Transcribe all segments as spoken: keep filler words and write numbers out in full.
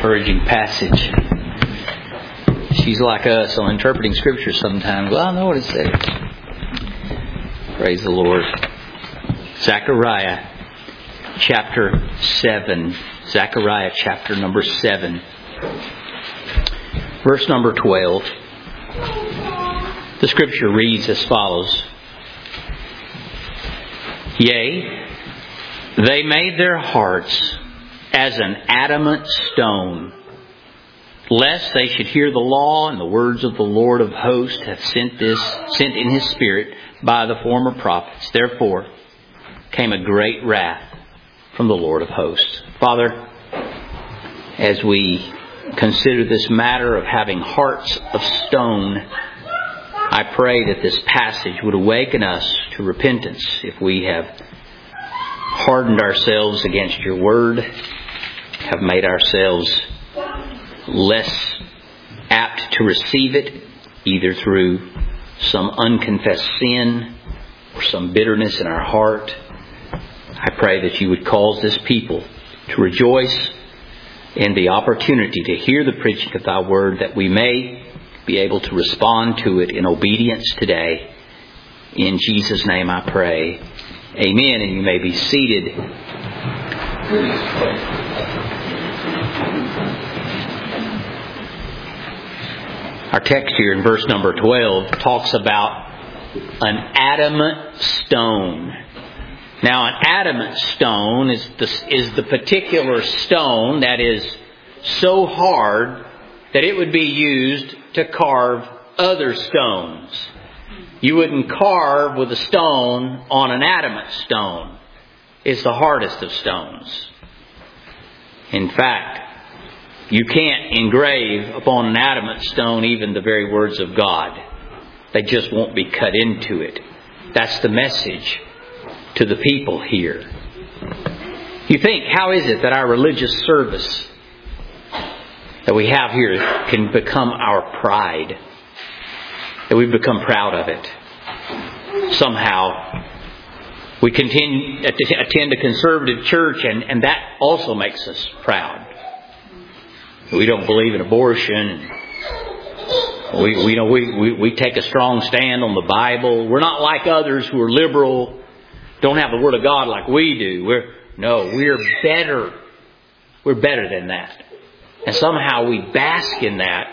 encouraging passage. She's like us on interpreting Scripture sometimes. Well, I know what it says. Praise the Lord. Zechariah chapter seven. Zechariah chapter number seven. Verse number twelve. The Scripture reads as follows. Yea, they made their hearts as an adamant stone, lest they should hear the law and the words of the Lord of hosts hath sent this sent in his spirit by the former prophets. Therefore came a great wrath from the Lord of hosts. Father, as we consider this matter of having hearts of stone, I pray that this passage would awaken us to repentance if we have hardened ourselves against your word, have made ourselves less apt to receive it, either through some unconfessed sin or some bitterness in our heart. I pray that you would cause this people to rejoice in the opportunity to hear the preaching of thy word, that we may be able to respond to it in obedience today. In Jesus' name I pray. Amen. And you may be seated. Our text here in verse number twelve talks about an adamant stone. Now, an adamant stone is the, is the particular stone that is so hard that it would be used to carve other stones. You wouldn't carve with a stone on an adamant stone. It's the hardest of stones. In fact, you can't engrave upon an adamant stone even the very words of God. They just won't be cut into it. That's the message to the people here. You think, how is it that our religious service that we have here can become our pride? That we become proud of it. Somehow we continue to attend a conservative church, and, and that also makes us proud. We don't believe in abortion. We, we, you know, we, we, we take a strong stand on the Bible. We're not like others who are liberal, don't have the Word of God like we do. We're no, we're better. We're better than that. And somehow we bask in that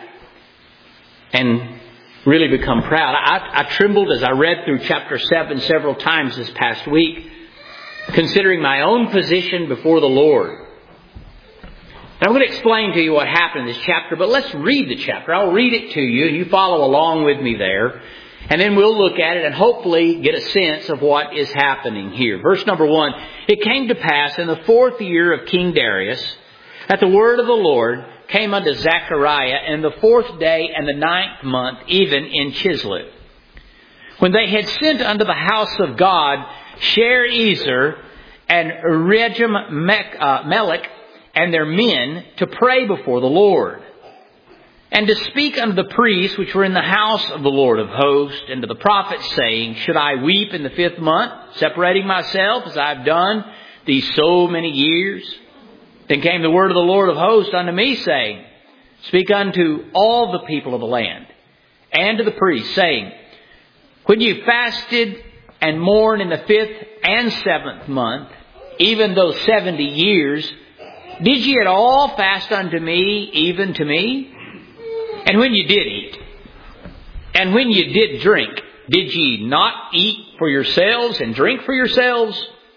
and really become proud. I, I trembled as I read through chapter seven several times this past week, considering my own position before the Lord. And I'm going to explain to you what happened in this chapter, but let's read the chapter. I'll read it to you, and you follow along with me there. And then we'll look at it and hopefully get a sense of what is happening here. Verse number one, it came to pass in the fourth year of King Darius that the word of the Lord came unto Zechariah in the fourth day and the ninth month, even in Chislev, when they had sent unto the house of God Sherezer and Regem-Melech and their men to pray before the Lord, and to speak unto the priests which were in the house of the Lord of hosts, and to the prophets, saying, should I weep in the fifth month, separating myself as I have done these so many years? Then came the word of the Lord of hosts unto me, saying, speak unto all the people of the land, and to the priests, saying, when you fasted and mourned in the fifth and seventh month, even those seventy years, did ye at all fast unto me, even to me? And when you did eat, and when you did drink, did ye not eat for yourselves and drink for yourselves?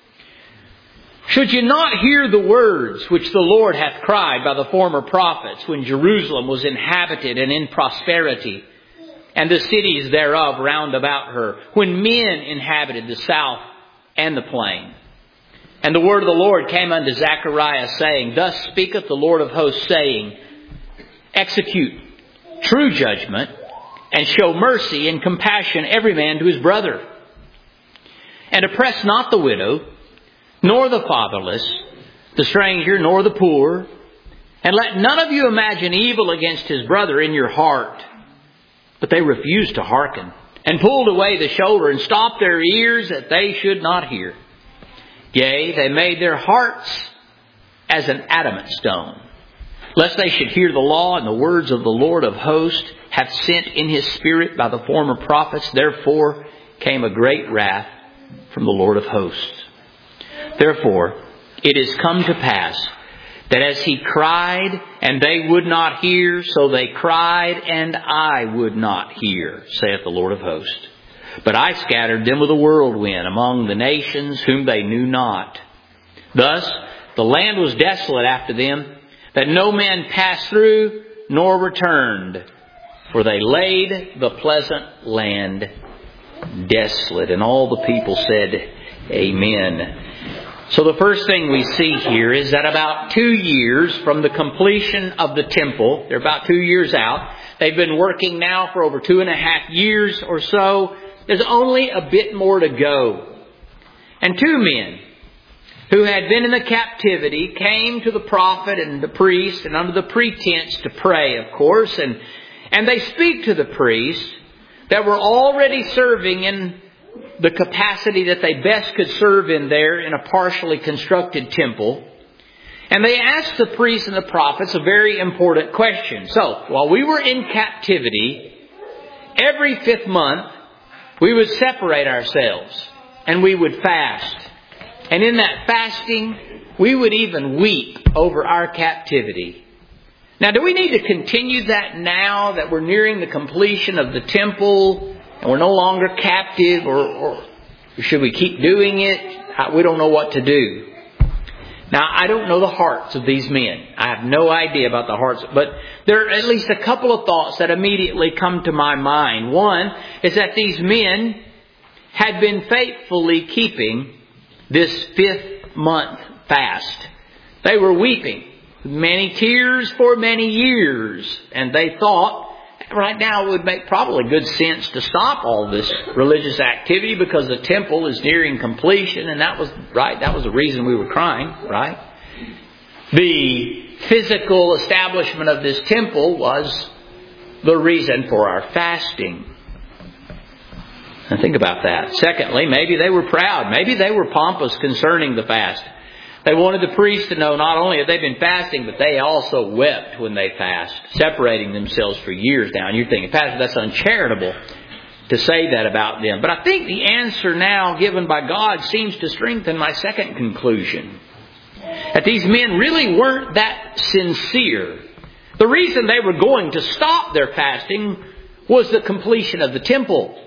Should you not hear the words which the Lord hath cried by the former prophets, when Jerusalem was inhabited and in prosperity, and the cities thereof round about her, when men inhabited the south and the plain? And the word of the Lord came unto Zechariah, saying, thus speaketh the Lord of hosts, saying, execute true judgment, and show mercy and compassion every man to his brother. And oppress not the widow, nor the fatherless, the stranger, nor the poor. And let none of you imagine evil against his brother in your heart. But they refused to hearken, and pulled away the shoulder, and stopped their ears that they should not hear. Yea, they made their hearts as an adamant stone, lest they should hear the law and the words of the Lord of hosts hath sent in His Spirit by the former prophets. Therefore came a great wrath from the Lord of hosts. Therefore it is come to pass that as He cried and they would not hear, so they cried and I would not hear, saith the Lord of hosts. But I scattered them with a whirlwind among the nations whom they knew not. Thus the land was desolate after them, that no man passed through nor returned. For they laid the pleasant land desolate. And all the people said, Amen. So the first thing we see here is that about two years from the completion of the temple, they're about two years out. They've been working now for over two and a half years or so. There's only a bit more to go. And two men who had been in the captivity came to the prophet and the priest, and under the pretense to pray, of course, and, and they speak to the priests that were already serving in the capacity that they best could serve in there in a partially constructed temple. And they asked the priests and the prophets a very important question. So, while we were in captivity, every fifth month we would separate ourselves and we would fast. And in that fasting, we would even weep over our captivity. Now, do we need to continue that now that we're nearing the completion of the temple and we're no longer captive, or, or should we keep doing it? We don't know what to do. Now, I don't know the hearts of these men. I have no idea about the hearts. But there are at least a couple of thoughts that immediately come to my mind. One is that these men had been faithfully keeping this fifth month fast. They were weeping many tears for many years. And they thought, right now it would make probably good sense to stop all this religious activity because the temple is nearing completion. And that was right. That was the reason we were crying, right? The physical establishment of this temple was the reason for our fasting. And think about that. Secondly, maybe they were proud. Maybe they were pompous concerning the fast. They wanted the priests to know not only have they been fasting, but they also wept when they fast, separating themselves for years now. And you're thinking, Pastor, that's uncharitable to say that about them. But I think the answer now given by God seems to strengthen my second conclusion. That these men really weren't that sincere. The reason they were going to stop their fasting was the completion of the temple.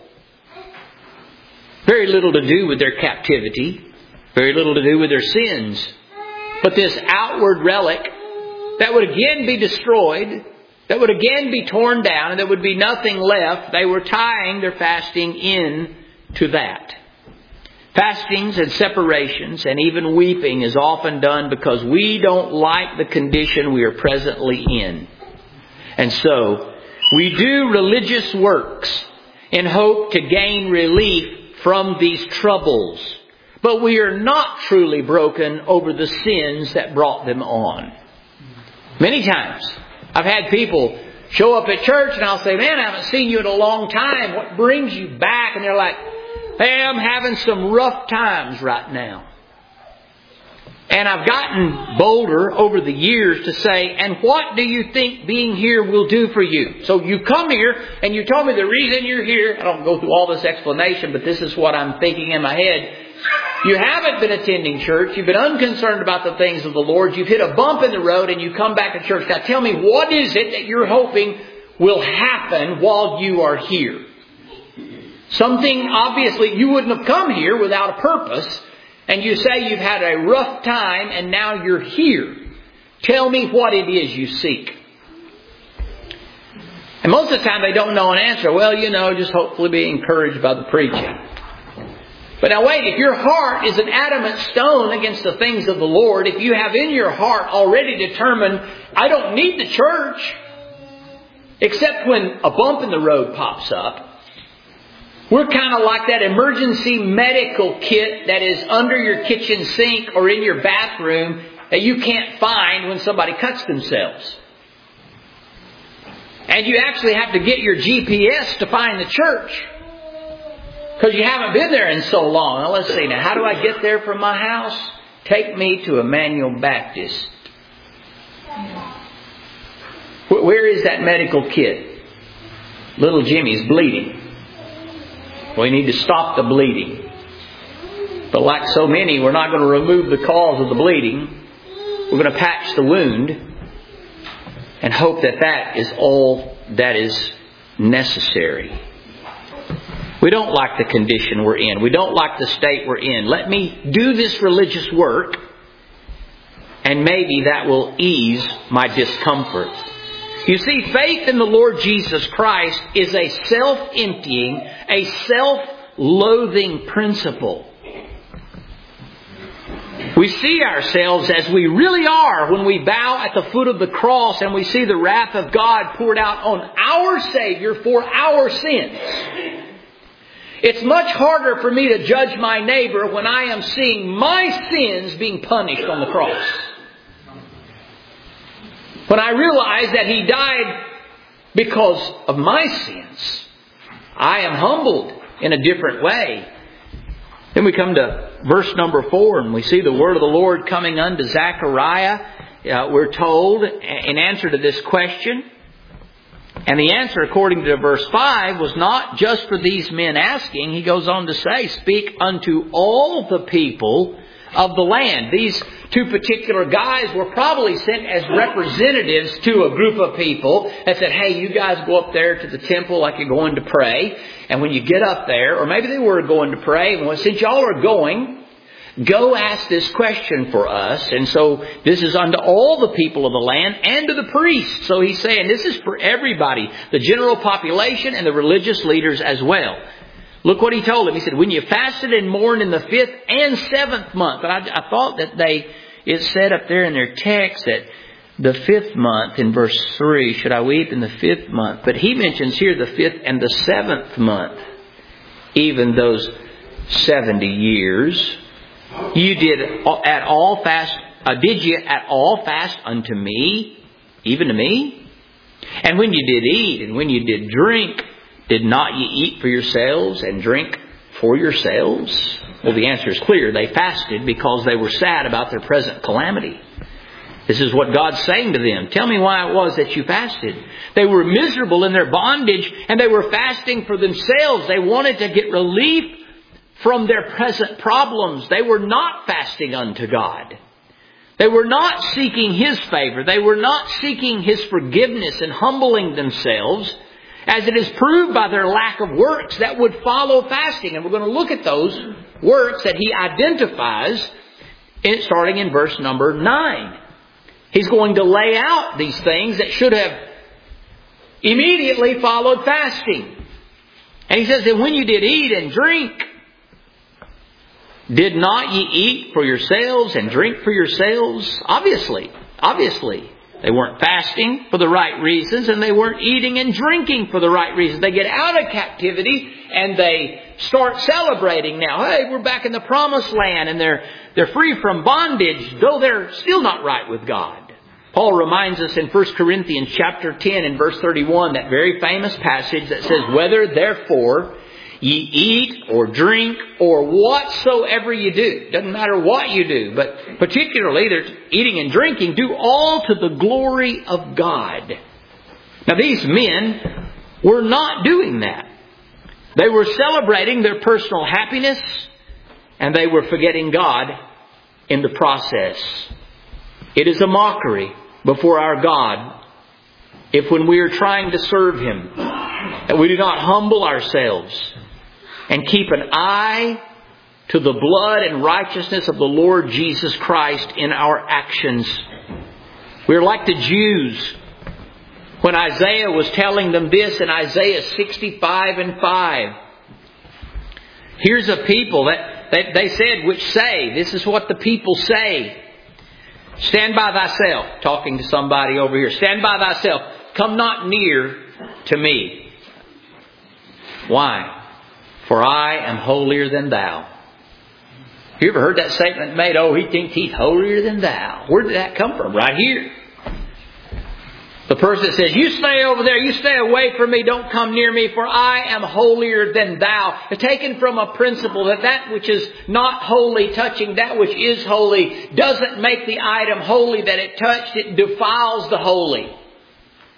Very little to do with their captivity. Very little to do with their sins. But this outward relic that would again be destroyed, that would again be torn down, and there would be nothing left, they were tying their fasting in to that. Fastings and separations and even weeping is often done because we don't like the condition we are presently in. And so we do religious works in hope to gain relief from these troubles. But we are not truly broken over the sins that brought them on. Many times I've had people show up at church and I'll say, man, I haven't seen you in a long time. What brings you back? And they're like, hey, I'm having some rough times right now. And I've gotten bolder over the years to say, and what do you think being here will do for you? So you come here and you told me the reason you're here. I don't go through all this explanation, but this is what I'm thinking in my head. You haven't been attending church. You've been unconcerned about the things of the Lord. You've hit a bump in the road and you come back to church. Now tell me, what is it that you're hoping will happen while you are here? Something, obviously, you wouldn't have come here without a purpose. And you say you've had a rough time and now you're here. Tell me what it is you seek. And most of the time they don't know an answer. Well, you know, just hopefully be encouraged by the preaching. But now wait, if your heart is an adamant stone against the things of the Lord, if you have in your heart already determined, I don't need the church, except when a bump in the road pops up, we're kind of like that emergency medical kit that is under your kitchen sink or in your bathroom that you can't find when somebody cuts themselves. And you actually have to get your G P S to find the church. Because you haven't been there in so long. Now let's see. Now, how do I get there from my house? Take me to Emmanuel Baptist. Where is that medical kit? Little Jimmy's bleeding. We need to stop the bleeding. But like so many, we're not going to remove the cause of the bleeding. We're going to patch the wound and hope that that is all that is necessary. We don't like the condition we're in. We don't like the state we're in. Let me do this religious work, and maybe that will ease my discomfort. You see, faith in the Lord Jesus Christ is a self-emptying, a self-loathing principle. We see ourselves as we really are when we bow at the foot of the cross and we see the wrath of God poured out on our Savior for our sins. It's much harder for me to judge my neighbor when I am seeing my sins being punished on the cross. When I realize that He died because of my sins, I am humbled in a different way. Then we come to verse number four, and we see the word of the Lord coming unto Zechariah. Uh, we're told in answer to this question. And the answer, according to verse five, was not just for these men asking. He goes on to say, speak unto all the people of the land. These two particular guys were probably sent as representatives to a group of people that said, hey, you guys go up there to the temple like you're going to pray. And when you get up there, or maybe they were going to pray, well, since y'all are going, go ask this question for us. And so this is unto all the people of the land and to the priests. So he's saying this is for everybody, the general population and the religious leaders as well. Look what he told them. He said, when you fasted and mourned in the fifth and seventh month. But I, I thought that they, it said up there in their text that the fifth month in verse three, should I weep in the fifth month? But he mentions here the fifth and the seventh month. Even those seventy years. You did at all fast, uh, did you at all fast unto me, even to me? And when you did eat and when you did drink, did not ye eat for yourselves and drink for yourselves? Well, the answer is clear. They fasted because they were sad about their present calamity. This is what God's saying to them. Tell me why it was that you fasted. They were miserable in their bondage and they were fasting for themselves. They wanted to get relief from their present problems. They were not fasting unto God. They were not seeking His favor. They were not seeking His forgiveness and humbling themselves, as it is proved by their lack of works that would follow fasting. And we're going to look at those works that He identifies in, starting in verse number nine. He's going to lay out these things that should have immediately followed fasting. And He says that when you did eat and drink, did not ye eat for yourselves and drink for yourselves? Obviously, obviously. They weren't fasting for the right reasons, and they weren't eating and drinking for the right reasons. They get out of captivity and they start celebrating now. Hey, we're back in the promised land, and they're they're free from bondage, though they're still not right with God. Paul reminds us in First Corinthians chapter ten and verse thirty-one, that very famous passage that says, whether therefore ye eat or drink or whatsoever you do. Doesn't matter what you do, but particularly there's eating and drinking. Do all to the glory of God. Now these men were not doing that. They were celebrating their personal happiness and they were forgetting God in the process. It is a mockery before our God if when we are trying to serve Him that we do not humble ourselves and keep an eye to the blood and righteousness of the Lord Jesus Christ in our actions. We're like the Jews when Isaiah was telling them this in Isaiah sixty-five and five. Here's a people that, that they said, which say, this is what the people say. Stand by thyself, talking to somebody over here. Stand by thyself. Come not near to me. Why? For I am holier than thou. You ever heard that statement made? Oh, he thinks he's holier than thou. Where did that come from? Right here. The person that says, you stay over there, you stay away from me, don't come near me, for I am holier than thou. It's taken from a principle that that which is not holy, touching that which is holy, doesn't make the item holy that it touched. It defiles the holy.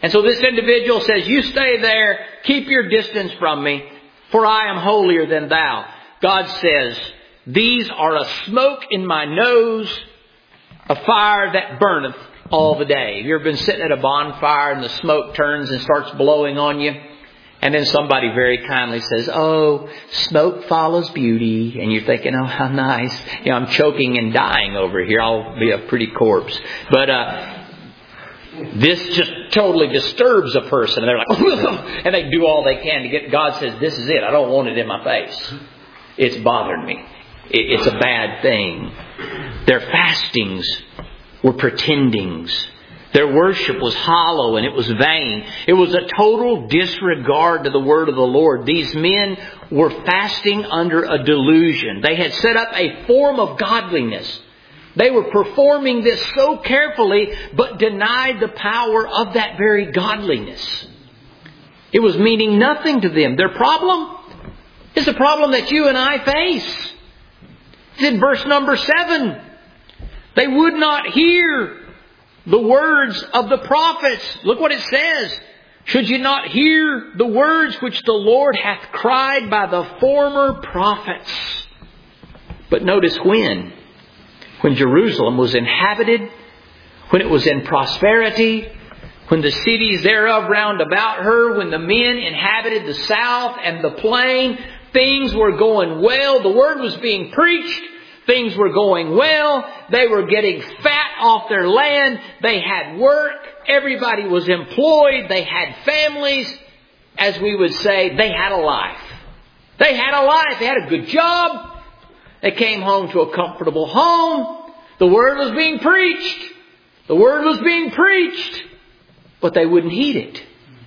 And so this individual says, you stay there, keep your distance from me, for I am holier than thou. God says, these are a smoke in my nose, a fire that burneth all the day. Have you ever been sitting at a bonfire and the smoke turns and starts blowing on you? And then somebody very kindly says, oh, smoke follows beauty. And you're thinking, oh, how nice. You know, I'm choking and dying over here. I'll be a pretty corpse. But uh this just totally disturbs a person. And they're like, oh, and they do all they can to get. God says, this is it. I don't want it in my face. It's bothering me. It's a bad thing. Their fastings were pretendings. Their worship was hollow and it was vain. It was a total disregard to the word of the Lord. These men were fasting under a delusion. They had set up a form of godliness. They were performing this so carefully, but denied the power of that very godliness. It was meaning nothing to them. Their problem is the problem that you and I face. It's in verse number seven. They would not hear the words of the prophets. Look what it says. Should you not hear the words which the Lord hath cried by the former prophets? But notice when. When Jerusalem was inhabited, when it was in prosperity, when the cities thereof round about her, when the men inhabited the south and the plain, things were going well. The word was being preached. Things were going well. They were getting fat off their land. They had work. Everybody was employed. They had families. As we would say, they had a life. They had a life. They had a good job. They came home to a comfortable home. The word was being preached. The word was being preached. But they wouldn't heed it.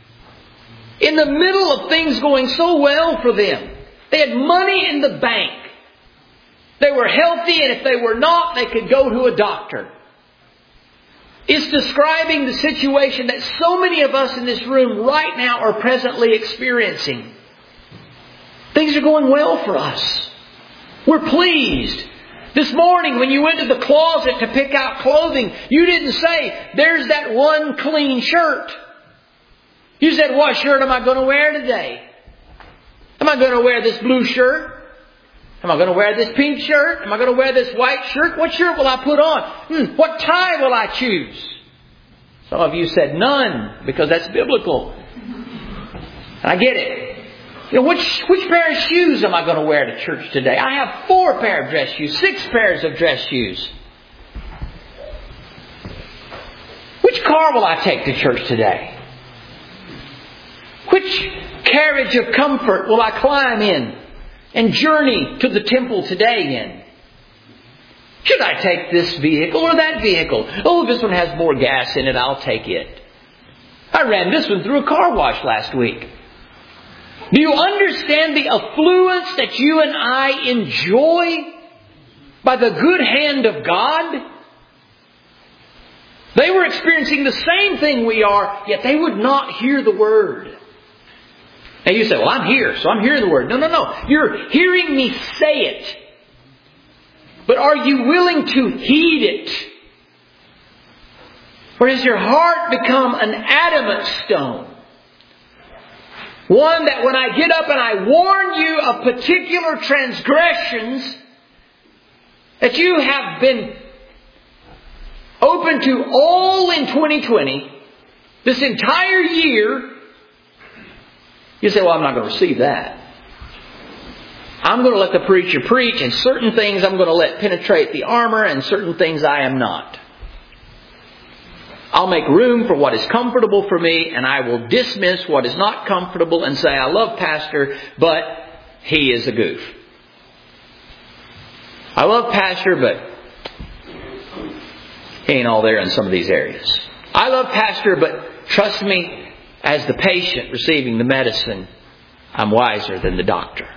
In the middle of things going so well for them, they had money in the bank. They were healthy, and if they were not, they could go to a doctor. It's describing the situation that so many of us in this room right now are presently experiencing. Things are going well for us. We're pleased. This morning when you went to the closet to pick out clothing, you didn't say, there's that one clean shirt. You said, what shirt am I going to wear today? Am I going to wear this blue shirt? Am I going to wear this pink shirt? Am I going to wear this white shirt? What shirt will I put on? Hmm, what tie will I choose? Some of you said none, because that's biblical. And I get it. You know, which, which pair of shoes am I going to wear to church today? I have four pair of dress shoes, six pairs of dress shoes. Which car will I take to church today? Which carriage of comfort will I climb in and journey to the temple today in? Should I take this vehicle or that vehicle? Oh, this one has more gas in it. I'll take it. I ran this one through a car wash last week. Do you understand the affluence that you and I enjoy by the good hand of God? They were experiencing the same thing we are, yet they would not hear the word. Now you say, well, I'm here, so I'm hearing the word. No, no, no. You're hearing me say it. But are you willing to heed it? Or has your heart become an adamant stone? One that when I get up and I warn you of particular transgressions that you have been open to all in twenty twenty, this entire year, you say, well, I'm not going to receive that. I'm going to let the preacher preach, and certain things I'm going to let penetrate the armor, and certain things I am not. I'll make room for what is comfortable for me, and I will dismiss what is not comfortable and say, I love Pastor, but he is a goof. I love Pastor, but he ain't all there in some of these areas. I love Pastor, but trust me, as the patient receiving the medicine, I'm wiser than the doctor.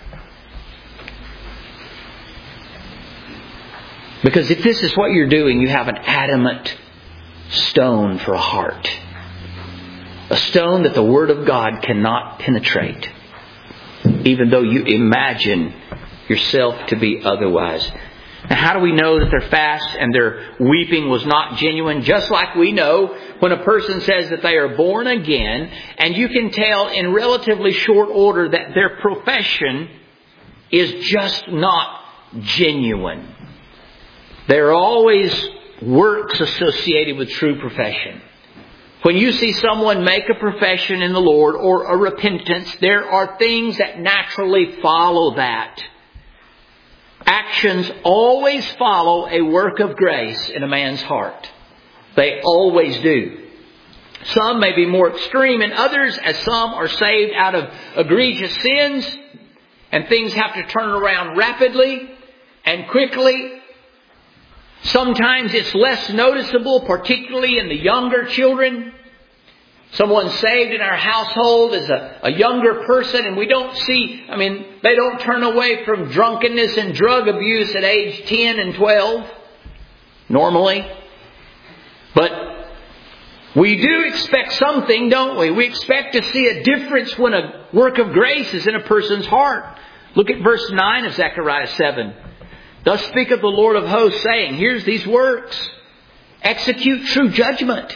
Because if this is what you're doing, you have an adamant stone for a heart. A stone that the Word of God cannot penetrate. Even though you imagine yourself to be otherwise. Now, how do we know that their fast and their weeping was not genuine? Just like we know when a person says that they are born again, and you can tell in relatively short order that their profession is just not genuine. There are always works associated with true profession. When you see someone make a profession in the Lord or a repentance, there are things that naturally follow that. Actions always follow a work of grace in a man's heart. They always do. Some may be more extreme than others, as some are saved out of egregious sins, and things have to turn around rapidly and quickly. Sometimes it's less noticeable, particularly in the younger children. Someone saved in our household is a, a younger person, and we don't see, I mean, they don't turn away from drunkenness and drug abuse at age ten and twelve, normally. But we do expect something, don't we? We expect to see a difference when a work of grace is in a person's heart. Look at verse nine of Zechariah seven. Thus speaketh the Lord of hosts, saying, here's these works. Execute true judgment.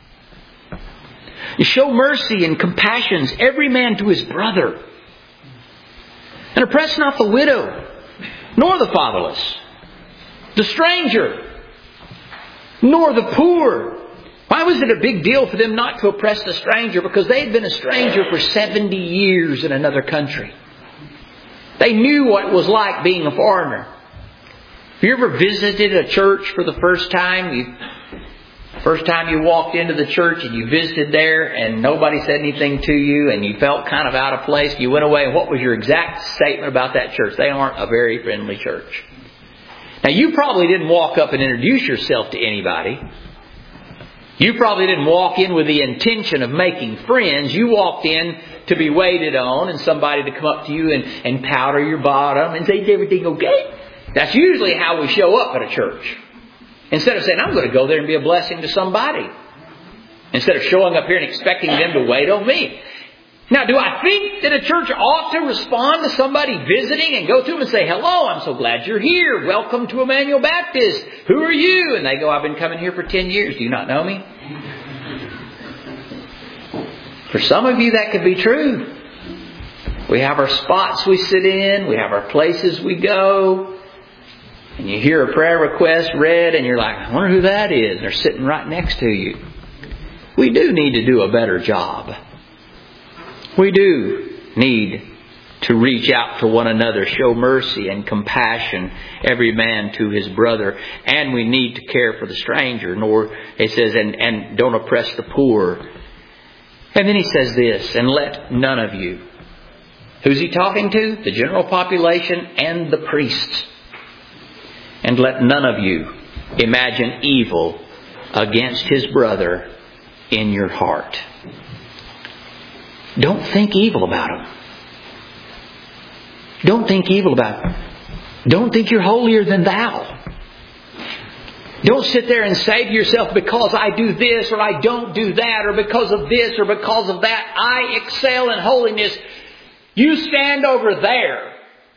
You show mercy and compassions, every man to his brother. And oppress not the widow, nor the fatherless, the stranger, nor the poor. Why was it a big deal for them not to oppress the stranger? Because they had been a stranger for seventy years in another country. They knew what it was like being a foreigner. Have you ever visited a church for the first time? You, first time you walked into the church and you visited there and nobody said anything to you and you felt kind of out of place. You went away and what was your exact statement about that church? They aren't a very friendly church. Now you probably didn't walk up and introduce yourself to anybody. You probably didn't walk in with the intention of making friends. You walked in to be waited on and somebody to come up to you and, and powder your bottom and say, is everything okay? That's usually how we show up at a church. Instead of saying, I'm going to go there and be a blessing to somebody. Instead of showing up here and expecting them to wait on me. Now, do I think that a church ought to respond to somebody visiting and go to them and say, hello, I'm so glad you're here. Welcome to Emmanuel Baptist. Who are you? And they go, I've been coming here for ten years. Do you not know me? For some of you, that could be true. We have our spots we sit in. We have our places we go. And you hear a prayer request read and you're like, I wonder who that is. They're sitting right next to you. We do need to do a better job. We do need to reach out to one another, show mercy and compassion, every man to his brother. And we need to care for the stranger. Nor, it says, and, and don't oppress the poor. And then he says this, and let none of you. Who's he talking to? The general population and the priests. And let none of you imagine evil against his brother in your heart. Don't think evil about him. Don't think evil about him. Don't think you're holier than thou. Don't sit there and say to yourself, because I do this or I don't do that, or because of this or because of that, I excel in holiness. You stand over there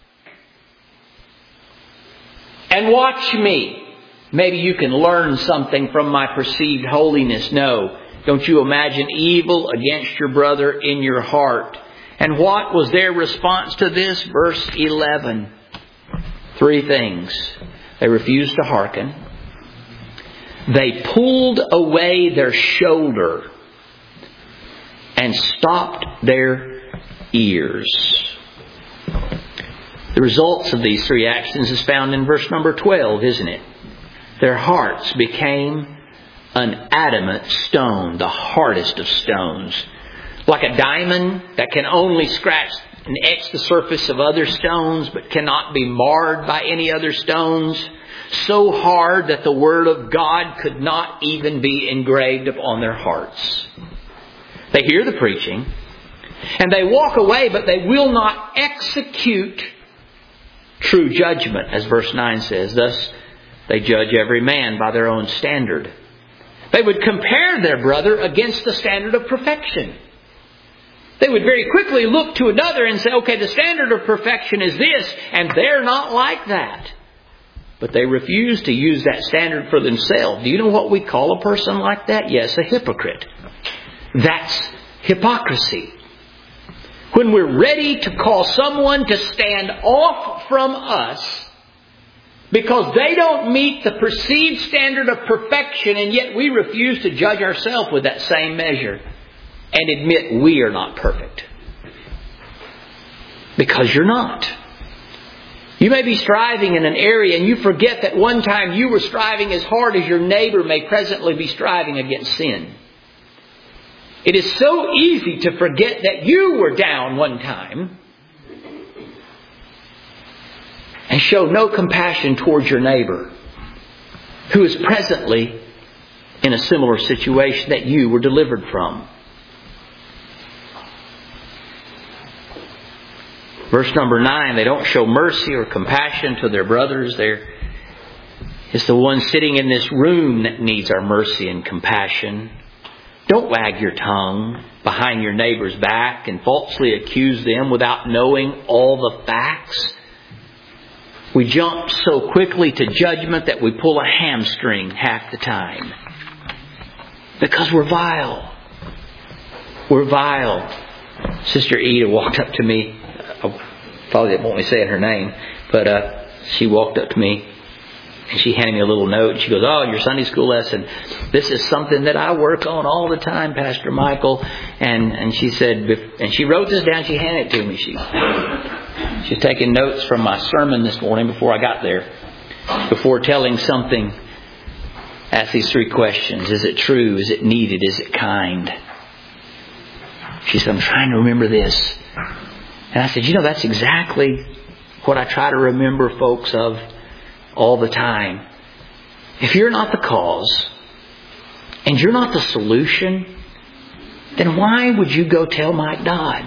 and watch me. Maybe you can learn something from my perceived holiness. No. Don't you imagine evil against your brother in your heart. And what was their response to this? Verse eleven. Three things. They refused to hearken. They pulled away their shoulder and stopped their ears. The results of these three actions is found in verse number twelve, isn't it? Their hearts became an adamant stone, the hardest of stones. Like a diamond that can only scratch and etch the surface of other stones, but cannot be marred by any other stones. So hard that the Word of God could not even be engraved upon their hearts. They hear the preaching, and they walk away, but they will not execute true judgment, as verse nine says. Thus, they judge every man by their own standard. They would compare their brother against the standard of perfection. They would very quickly look to another and say, okay, the standard of perfection is this, and they're not like that. but they refuse to use that standard for themselves. Do you know what we call a person like that? Yes, a hypocrite. That's hypocrisy. When we're ready to call someone to stand off from us because they don't meet the perceived standard of perfection, and yet we refuse to judge ourselves with that same measure and admit we are not perfect. Because you're not. You may be striving in an area and you forget that one time you were striving as hard as your neighbor may presently be striving against sin. It is so easy to forget that you were down one time and show no compassion towards your neighbor who is presently in a similar situation that you were delivered from. Verse number nine, they don't show mercy or compassion to their brothers. They're, it's the one sitting in this room that needs our mercy and compassion. Don't wag your tongue behind your neighbor's back and falsely accuse them without knowing all the facts. We jump so quickly to judgment that we pull a hamstring half the time. Because we're vile. We're vile. Sister Eda walked up to me. I probably didn't want me saying her name, but uh, she walked up to me and she handed me a little note. She goes, "Oh, your Sunday school lesson. This is something that I work on all the time, Pastor Michael." And and she said, and she wrote this down. She handed it to me. She she's taking notes from my sermon this morning before I got there. Before telling something, ask these three questions: Is it true? Is it needed? Is it kind? She said, "I'm trying to remember this." And I said, you know, that's exactly what I try to remember folks of all the time. If you're not the cause and you're not the solution, then why would you go tell Mike Dodd?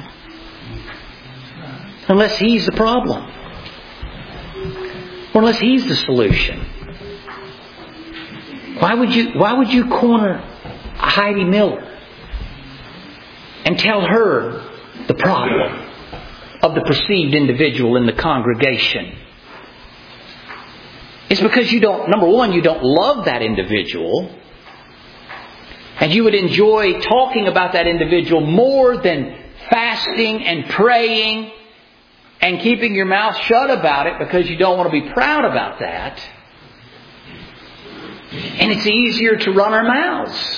Unless he's the problem. Or unless he's the solution. Why would you, why would you corner Heidi Miller and tell her the problem of the perceived individual in the congregation? It's because you don't, number one, you don't love that individual. And you would enjoy talking about that individual more than fasting and praying and keeping your mouth shut about it because you don't want to be proud about that. And it's easier to run our mouths.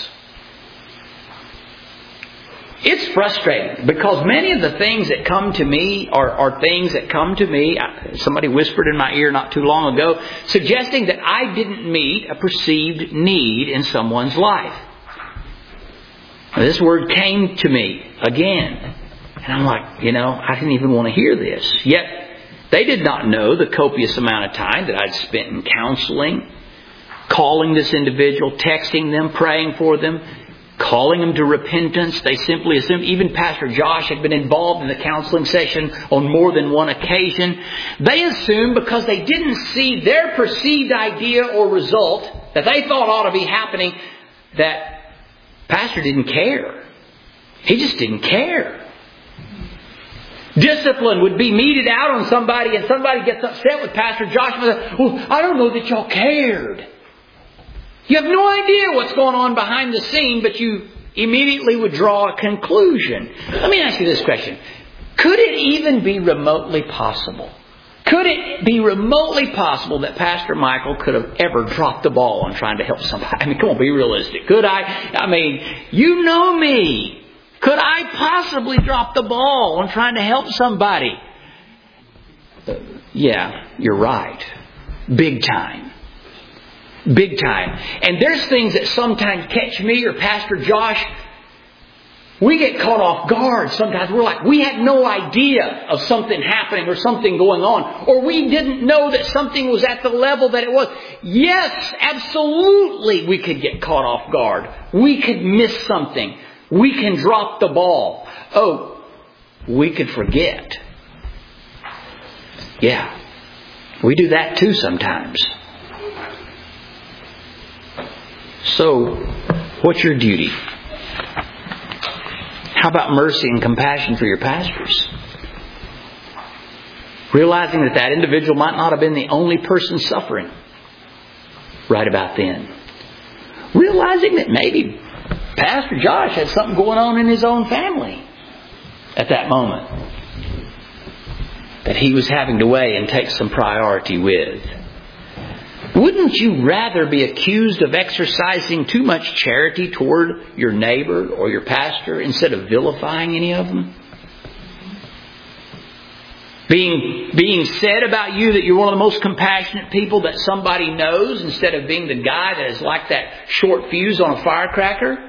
It's frustrating because many of the things that come to me are, are things that come to me. Somebody whispered in my ear not too long ago, suggesting that I didn't meet a perceived need in someone's life. This word came to me again. And I'm like, you know, I didn't even want to hear this. Yet they did not know the copious amount of time that I'd spent in counseling, calling this individual, texting them, praying for them, calling them to repentance. They simply assumed, even Pastor Josh had been involved in the counseling session on more than one occasion. They assumed because they didn't see their perceived idea or result that they thought ought to be happening, that Pastor didn't care. He just didn't care. Discipline would be meted out on somebody and somebody gets upset with Pastor Josh and says, "Well, I don't know that y'all cared." You have no idea what's going on behind the scene, but you immediately would draw a conclusion. Let me ask you this question. Could it even be remotely possible? Could it be remotely possible that Pastor Michael could have ever dropped the ball on trying to help somebody? I mean, come on, be realistic. Could I? I mean, you know me. Could I possibly drop the ball on trying to help somebody? Uh, yeah, you're right. Big time. Big time. And there's things that sometimes catch me or Pastor Josh. We get caught off guard sometimes. We're like, we had no idea of something happening or something going on. Or we didn't know that something was at the level that it was. Yes, absolutely we could get caught off guard. We could miss something. We can drop the ball. Oh, we could forget. Yeah, we do that too sometimes. So, what's your duty? How about mercy and compassion for your pastors? Realizing that that individual might not have been the only person suffering. right about then. Realizing that maybe Pastor Josh had something going on in his own family at that moment that he was having to weigh and take some priority with. Wouldn't you rather be accused of exercising too much charity toward your neighbor or your pastor instead of vilifying any of them? Being, being said about you that you're one of the most compassionate people that somebody knows instead of being the guy that is like that short fuse on a firecracker?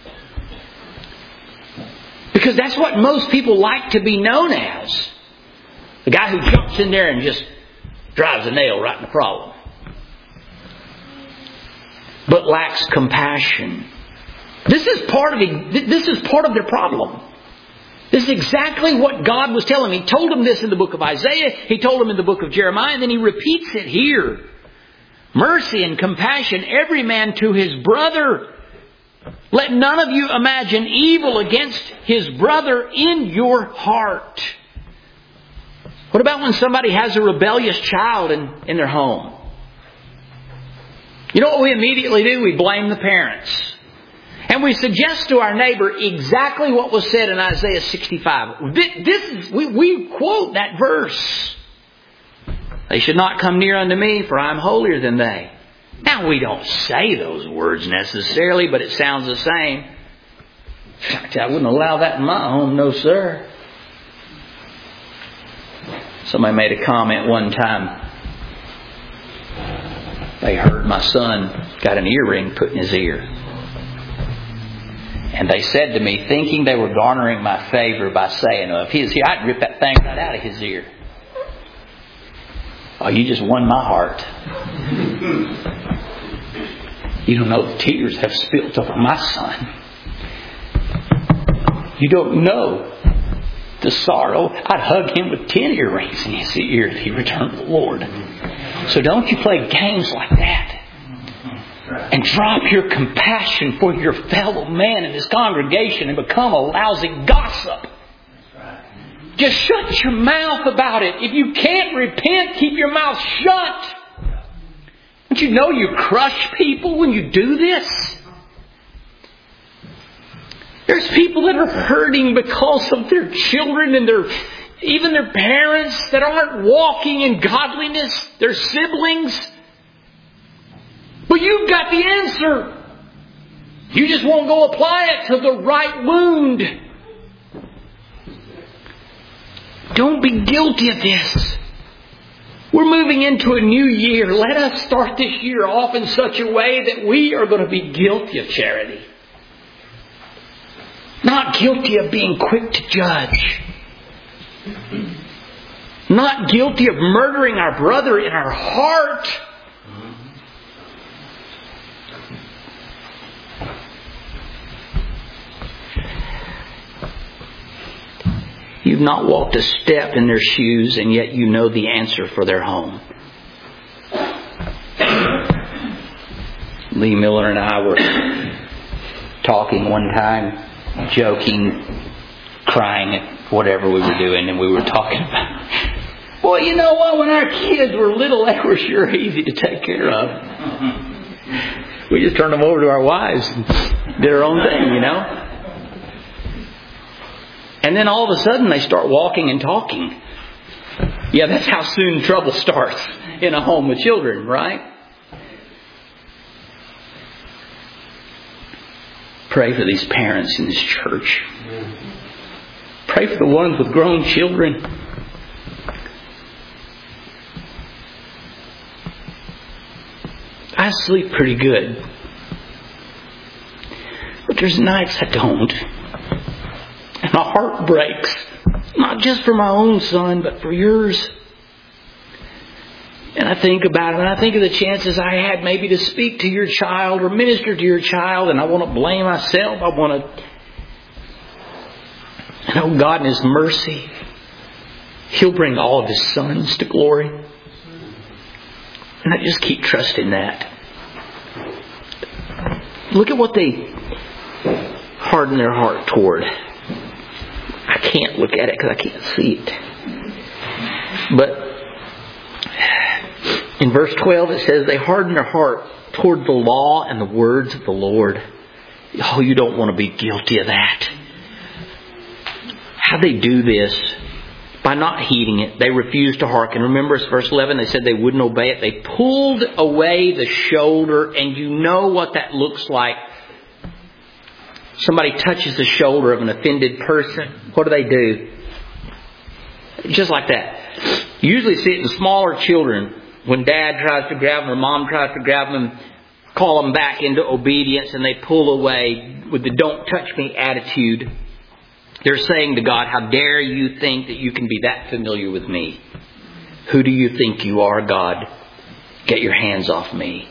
Because that's what most people like to be known as. The guy who jumps in there and just drives a nail right in the problem. But lacks compassion. This is part of the, this is part of their problem. This is exactly what God was telling me. He told them this in the book of Isaiah. He told them in the book of Jeremiah. And then He repeats it here. Mercy and compassion, every man to his brother. Let none of you imagine evil against his brother in your heart. What about when somebody has a rebellious child in, in their home? You know what we immediately do? We blame the parents. And we suggest to our neighbor exactly what was said in Isaiah sixty-five. This is, we, we quote that verse. They should not come near unto me, for I am holier than they. Now, we don't say those words necessarily, but it sounds the same. In fact, I wouldn't allow that in my home, no sir. Somebody made a comment one time. They heard my son got an earring put in his ear. And they said to me, thinking they were garnering my favor by saying, oh, if he was here, I'd rip that thing right out of his ear. Oh, you just won my heart. You don't know the tears have spilt over my son. You don't know the sorrow. I'd hug him with ten earrings in his ear if he returned to the Lord. So don't you play games like that. And drop your compassion for your fellow man in this congregation and become a lousy gossip. Just shut your mouth about it. If you can't repent, keep your mouth shut. Don't you know you crush people when you do this? There's people that are hurting because of their children and their even their parents that aren't walking in godliness, their siblings. But you've got the answer. You just won't go apply it to the right wound. Don't be guilty of this. We're moving into a new year. Let us start this year off in such a way that we are going to be guilty of charity. Not guilty of being quick to judge. Not guilty of murdering our brother in our heart. You've not walked a step in their shoes, and yet you know the answer for their home. Lee Miller and I were talking one time, joking, crying at whatever we were doing, and we were talking about, boy, you know what? When our kids were little, they were sure easy to take care of. We just turned them over to our wives and did our own thing, you know. And then all of a sudden they start walking and talking. Yeah, that's how soon trouble starts in a home with children, right? Pray for these parents in this church. Pray for the ones with grown children. I sleep pretty good. But there's nights I don't. And my heart breaks. Not just for my own son, but for yours. And I think about it, and I think of the chances I had maybe to speak to your child or minister to your child, and I want to blame myself. I want to... And oh, God in His mercy, He'll bring all of His sons to glory. And I just keep trusting that. Look at what they harden their heart toward. I can't look at it because I can't see it. But in verse twelve it says they harden their heart toward the law and the words of the Lord. Oh, you don't want to be guilty of that. How they do this? By not heeding it. They refused to hearken. Remember verse eleven, they said they wouldn't obey it. They pulled away the shoulder, and you know what that looks like. Somebody touches the shoulder of an offended person. What do they do? Just like that. You usually see it in smaller children. When dad tries to grab them or mom tries to grab them, call them back into obedience, and they pull away with the don't touch me attitude. They're saying to God, how dare you think that you can be that familiar with me? Who do you think you are, God? Get your hands off me.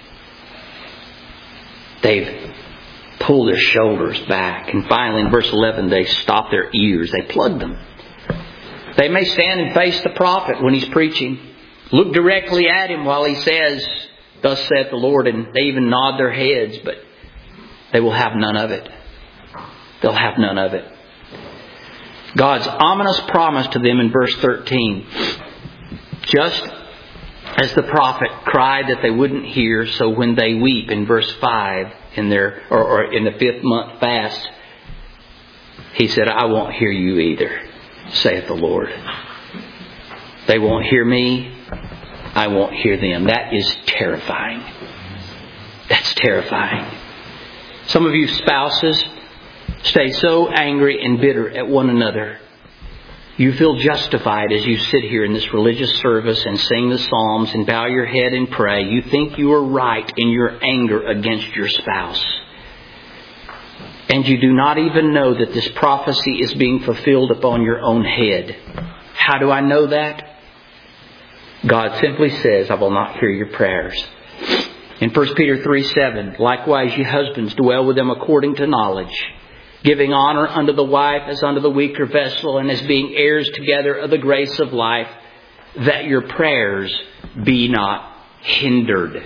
They've pulled their shoulders back. And finally, in verse eleven, they stop their ears. They plug them. They may stand and face the prophet when he's preaching. Look directly at him while he says, thus saith the Lord. And they even nod their heads, but they will have none of it. They'll have none of it. God's ominous promise to them in verse thirteen. Just as the prophet cried that they wouldn't hear, so when they weep in verse five in their or, or in the fifth month fast, he said, I won't hear you either, saith the Lord. They won't hear me, I won't hear them. That is terrifying. That's terrifying. Some of you spouses stay so angry and bitter at one another. You feel justified as you sit here in this religious service and sing the Psalms and bow your head and pray. You think you are right in your anger against your spouse. And you do not even know that this prophecy is being fulfilled upon your own head. How do I know that? God simply says, I will not hear your prayers. In First Peter three seven, likewise ye husbands dwell with them according to knowledge, giving honor unto the wife as unto the weaker vessel, and as being heirs together of the grace of life, that your prayers be not hindered.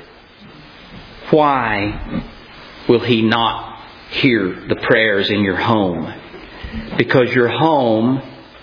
Why will He not hear the prayers in your home? Because your home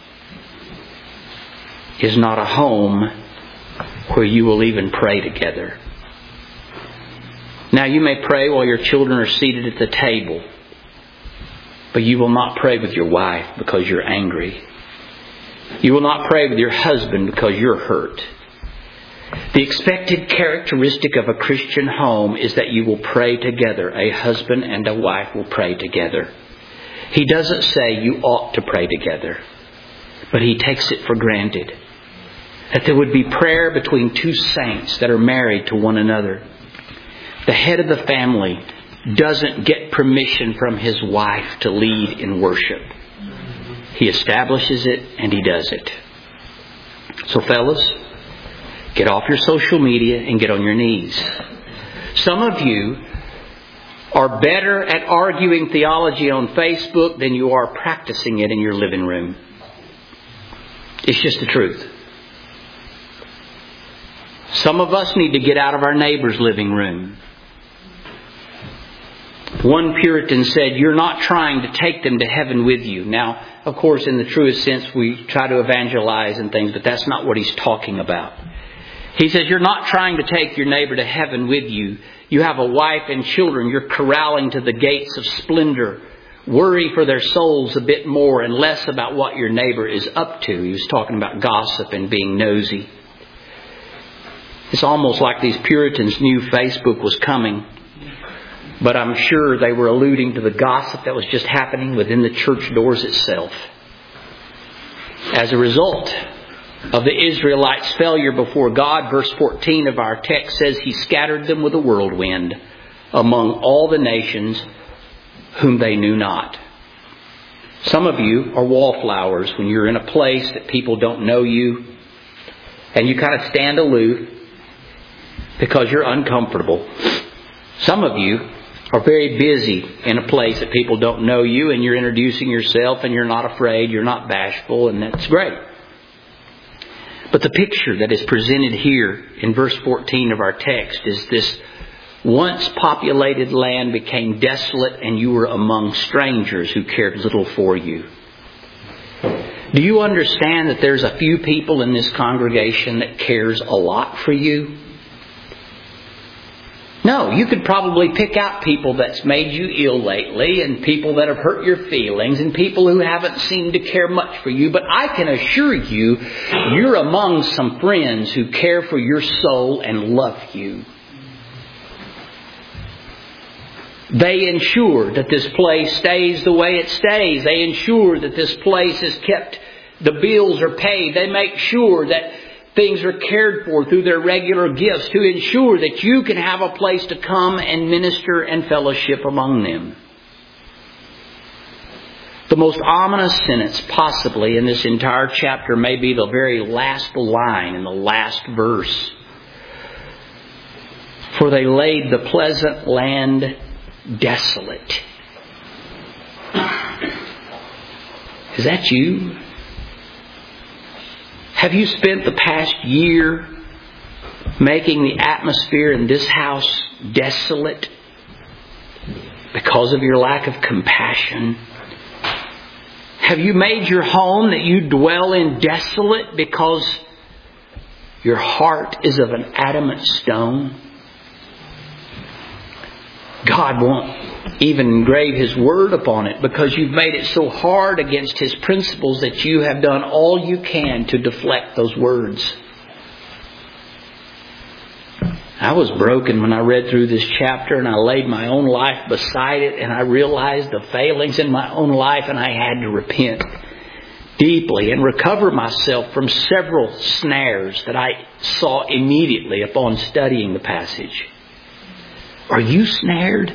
is not a home where you will even pray together. Now you may pray while your children are seated at the table, but you will not pray with your wife because you're angry. You will not pray with your husband because you're hurt. The expected characteristic of a Christian home is that you will pray together. A husband and a wife will pray together. He doesn't say you ought to pray together, but He takes it for granted that there would be prayer between two saints that are married to one another. The head of the family doesn't get permission from his wife to lead in worship. He establishes it and he does it. So fellas, get off your social media and get on your knees. Some of you are better at arguing theology on Facebook than you are practicing it in your living room. It's just the truth. Some of us need to get out of our neighbor's living room. One Puritan said, you're not trying to take them to heaven with you. Now, of course, in the truest sense, we try to evangelize and things, but that's not what he's talking about. He says, you're not trying to take your neighbor to heaven with you. You have a wife and children. You're corralling to the gates of splendor. Worry for their souls a bit more and less about what your neighbor is up to. He was talking about gossip and being nosy. It's almost like these Puritans knew Facebook was coming. But I'm sure they were alluding to the gossip that was just happening within the church doors itself. As a result of the Israelites' failure before God, verse fourteen of our text says He scattered them with a whirlwind among all the nations whom they knew not. Some of you are wallflowers when you're in a place that people don't know you, and you kind of stand aloof because you're uncomfortable. Some of you are very busy in a place that people don't know you, and you're introducing yourself and you're not afraid, you're not bashful, and that's great. But the picture that is presented here in verse fourteen of our text is this: once populated land became desolate and you were among strangers who cared little for you. Do you understand that there's a few people in this congregation that cares a lot for you? No, you could probably pick out people that's made you ill lately and people that have hurt your feelings and people who haven't seemed to care much for you. But I can assure you, you're among some friends who care for your soul and love you. They ensure that this place stays the way it stays. They ensure that this place is kept, the bills are paid. They make sure that things are cared for through their regular gifts to ensure that you can have a place to come and minister and fellowship among them. The most ominous sentence possibly in this entire chapter may be the very last line in the last verse. For they laid the pleasant land desolate. Is that you? Have you spent the past year making the atmosphere in this house desolate because of your lack of compassion? Have you made your home that you dwell in desolate because your heart is of an adamant stone? God won't even engrave His word upon it because you've made it so hard against His principles that you have done all you can to deflect those words. I was broken when I read through this chapter and I laid my own life beside it and I realized the failings in my own life and I had to repent deeply and recover myself from several snares that I saw immediately upon studying the passage. Are you snared?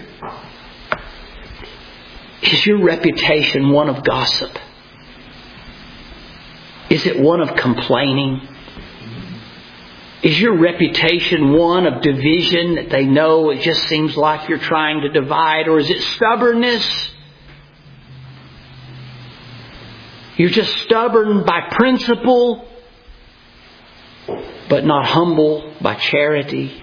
Is your reputation one of gossip? Is it one of complaining? Is your reputation one of division that they know it just seems like you're trying to divide? Or is it stubbornness? You're just stubborn by principle, but not humble by charity.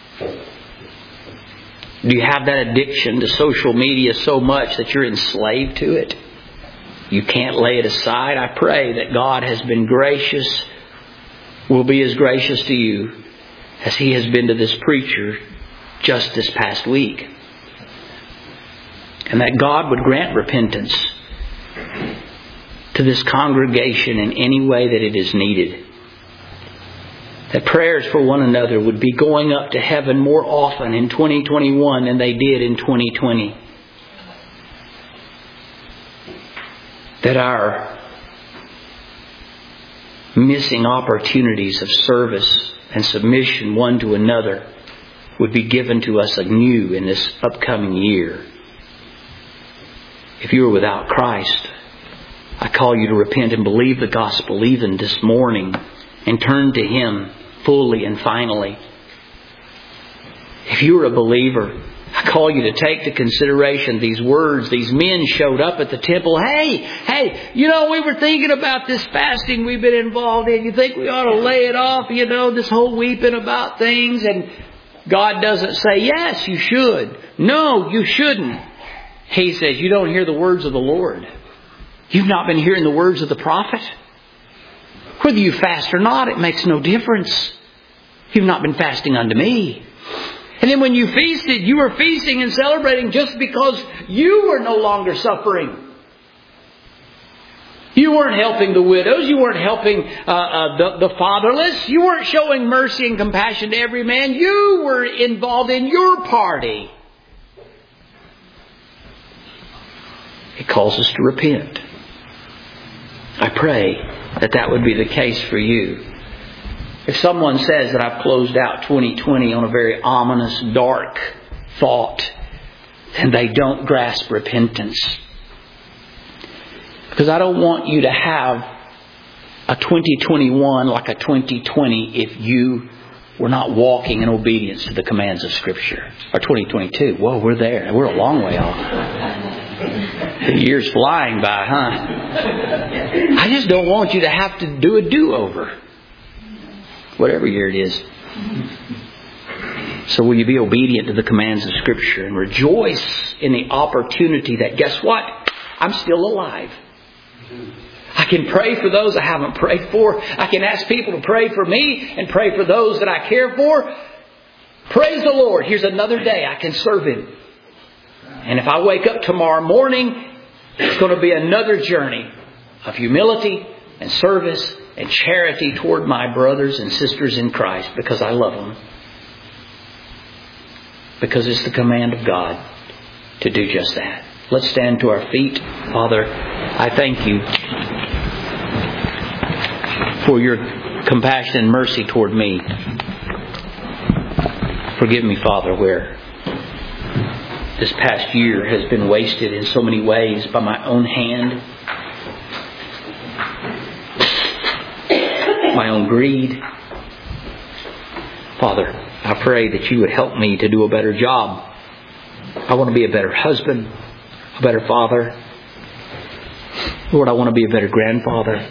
Do you have that addiction to social media so much that you're enslaved to it? You can't lay it aside. I pray that God has been gracious, will be as gracious to you as He has been to this preacher just this past week. And that God would grant repentance to this congregation in any way that it is needed. That prayers for one another would be going up to heaven more often in twenty twenty-one than they did in twenty twenty. That our missing opportunities of service and submission one to another would be given to us anew in this upcoming year. If you are without Christ, I call you to repent and believe the gospel even this morning and turn to Him fully and finally. If you're a believer, I call you to take into consideration these words. These men showed up at the temple. Hey, hey, you know, we were thinking about this fasting we've been involved in. You think we ought to lay it off, you know, this whole weeping about things? And God doesn't say, yes, you should. No, you shouldn't. He says, you don't hear the words of the Lord. You've not been hearing the words of the prophet. Whether you fast or not, it makes no difference. You've not been fasting unto me. And then when you feasted, you were feasting and celebrating just because you were no longer suffering. You weren't helping the widows. You weren't helping uh, uh, the, the fatherless. You weren't showing mercy and compassion to every man. You were involved in your party. It calls us to repent. I pray that that would be the case for you. If someone says that I've closed out twenty twenty on a very ominous, dark thought, then they don't grasp repentance. Because I don't want you to have a twenty twenty-one like a twenty twenty if you were not walking in obedience to the commands of Scripture. Or twenty twenty-two. Whoa, we're there. We're a long way off. The year's flying by, huh? I just don't want you to have to do a do-over. Whatever year it is. So will you be obedient to the commands of Scripture and rejoice in the opportunity that, guess what? I'm still alive. I can pray for those I haven't prayed for. I can ask people to pray for me and pray for those that I care for. Praise the Lord. Here's another day I can serve Him. And if I wake up tomorrow morning, it's going to be another journey of humility and service and charity toward my brothers and sisters in Christ, because I love them. Because it's the command of God to do just that. Let's stand to our feet. Father, I thank You for Your compassion and mercy toward me. Forgive me, Father, where this past year has been wasted in so many ways by my own hand, my own greed. Father, I pray that You would help me to do a better job. I want to be a better husband, a better father. Lord, I want to be a better grandfather,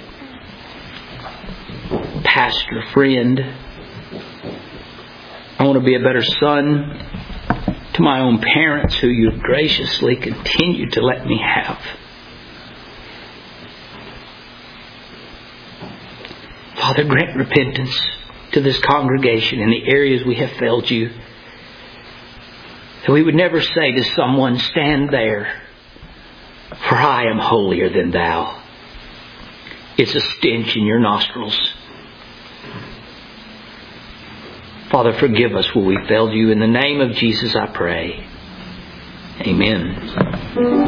pastor, friend. I want to be a better son to my own parents, who You've graciously continued to let me have. Father, grant repentance to this congregation in the areas we have failed You. That we would never say to someone, stand there, for I am holier than thou. It's a stench in Your nostrils. Father, forgive us where we failed You. In the name of Jesus I pray. Amen.